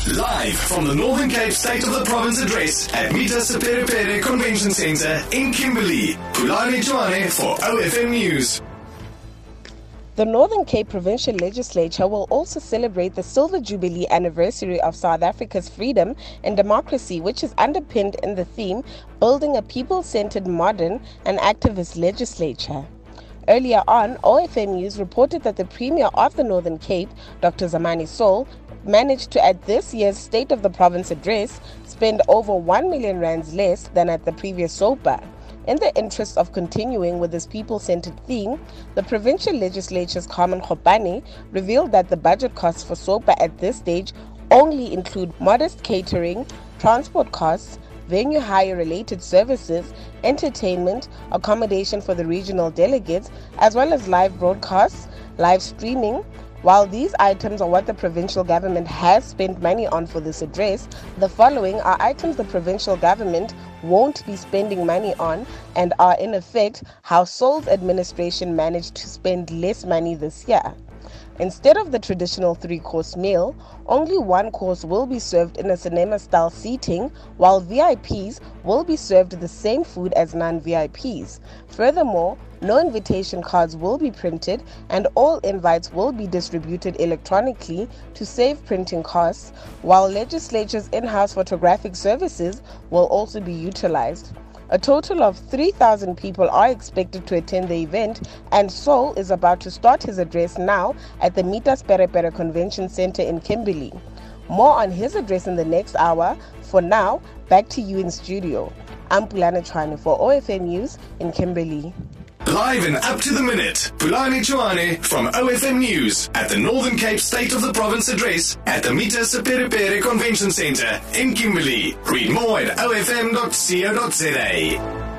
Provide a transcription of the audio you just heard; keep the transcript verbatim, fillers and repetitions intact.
Live from the Northern Cape State of the Province address at Mita Seperepere Convention Centre in Kimberley. Pulani Joane for O F M News. The Northern Cape Provincial Legislature will also celebrate the Silver Jubilee anniversary of South Africa's freedom and democracy, which is underpinned in the theme, Building a People-Centered Modern and Activist Legislature. Earlier on, O F M News reported that the Premier of the Northern Cape, Doctor Zamani Sol, managed to, at this year's State of the Province address, spend over one million rands less than at the previous SOPA. In the interest of continuing with this people-centered theme, the provincial legislature's Carmen Khopane revealed that the budget costs for SOPA at this stage only include modest catering, transport costs, venue hire-related services, entertainment, accommodation for the regional delegates, as well as live broadcasts, live streaming. While these items are what the provincial government has spent money on for this address, the following are items the provincial government won't be spending money on and are in effect how Sol's administration managed to spend less money this year. Instead of the traditional three-course meal, only one course will be served in a cinema-style seating, while V I Ps will be served the same food as non-V I Ps. Furthermore, no invitation cards will be printed and all invites will be distributed electronically to save printing costs, while legislature's in-house photographic services will also be utilized. A total of three thousand people are expected to attend the event, and Sol is about to start his address now at the Mita Seperepere Convention Centre in Kimberley. More on his address in the next hour. For now, back to you in studio. I'm Pulani Joane for O F M News in Kimberley. Live and up to the minute, Pulani Joane from O F M News at the Northern Cape State of the Province address at the Mita Seperepere Convention Centre in Kimberley. Read more at o f m dot co dot za.